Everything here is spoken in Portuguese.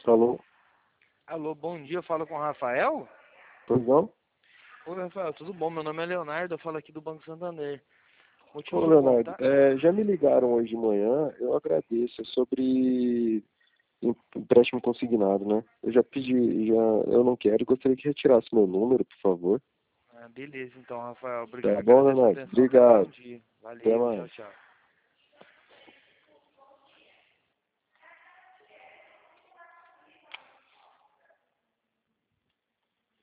Alô? Alô, bom dia, eu falo com o Rafael? Pois não? Oi, Rafael, tudo bom? Meu nome é Leonardo, eu falo aqui do Banco Santander. O motivo Ô, do Leonardo, contato... já me ligaram hoje de manhã, eu agradeço, é sobre empréstimo consignado, né? Eu já pedi, eu não quero, gostaria que retirasse meu número, por favor. Ah, beleza, então, Rafael, Tá bom, agradeço a Leonardo? atenção, tenha um bom Obrigado. dia. Até Valeu, tchau, mais. tchau.